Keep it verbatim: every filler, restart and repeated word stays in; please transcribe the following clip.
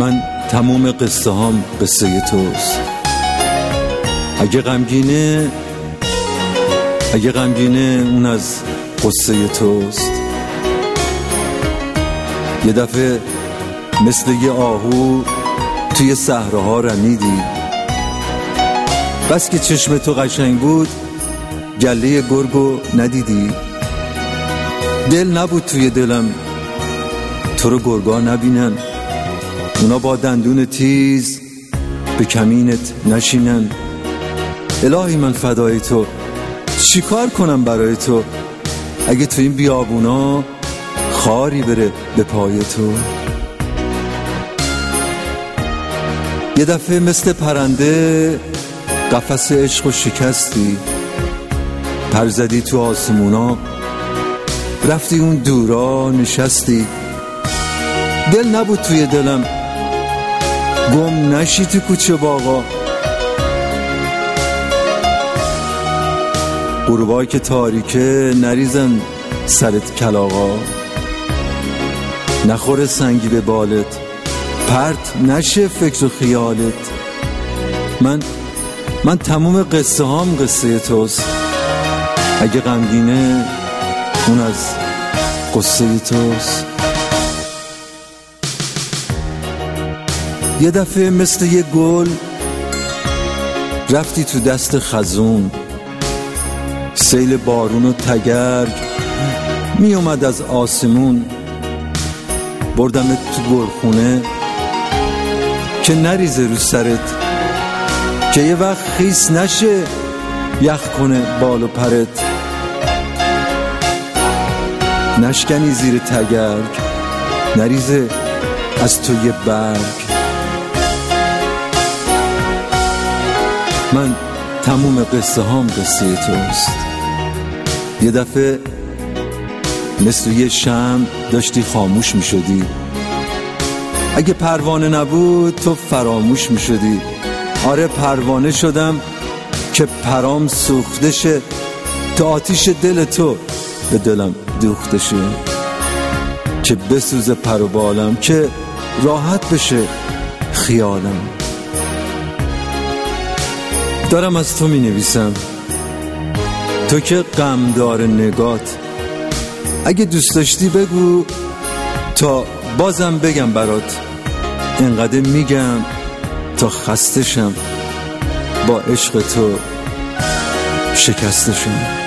من تموم قصه هام قصه توست. اگه غمگینه اگه غمگینه اون از قصه توست. یه دفعه مثل یه آهو توی صحراها رمیدی، بس که چشم تو قشنگ بود گله گرگو ندیدی. دل نبود توی دلم تو رو گرگا نبینن، اونا با دندون تیز به کمینت نشینن. الهی من فدای تو، چی کار کنم برای تو اگه تو این بیابونا خاری بره به پای تو. یه دفعه مثل پرنده قفس عشق و شکستی، پر زدی تو آسمونا رفتی اون دورا نشستی. دل نبود توی دلم گم نشی تو کوچه باغا، غروبایی که تاریکه نریزن سرت کلاغا. نخوره سنگی به بالت پرت نشه فکر و خیالت. من من تموم قصه هام قصه توست. اگه غمگینه اون از قصه توست. یه دفعه مثل یه گل رفتی تو دست خزون، سیل بارون و تگرگ می اومد از آسمون. بردمت تو گلخونه که نریزه رو سرت، که یه وقت خیس نشه یخ کنه بال و پرت. نشکنی زیر تگرگ نریزه از تو یه برگ. من تموم قصه هام قصه توست. یه دفعه مثل یه شمع داشتی خاموش می شدی، اگه پروانه نبود تو فراموش می شدی. آره پروانه شدم که پرام سوخته شه، تا آتیش دل تو به دلم دوخته شه. که بسوزه پر و بالم، که راحت بشه خیالم. دارم از تو می نویسم، تو که غمدار نگات. اگه دوست داشتی بگو تا بازم بگم برات. اینقدر میگم تا خسته شم، با عشق تو شکسته شم.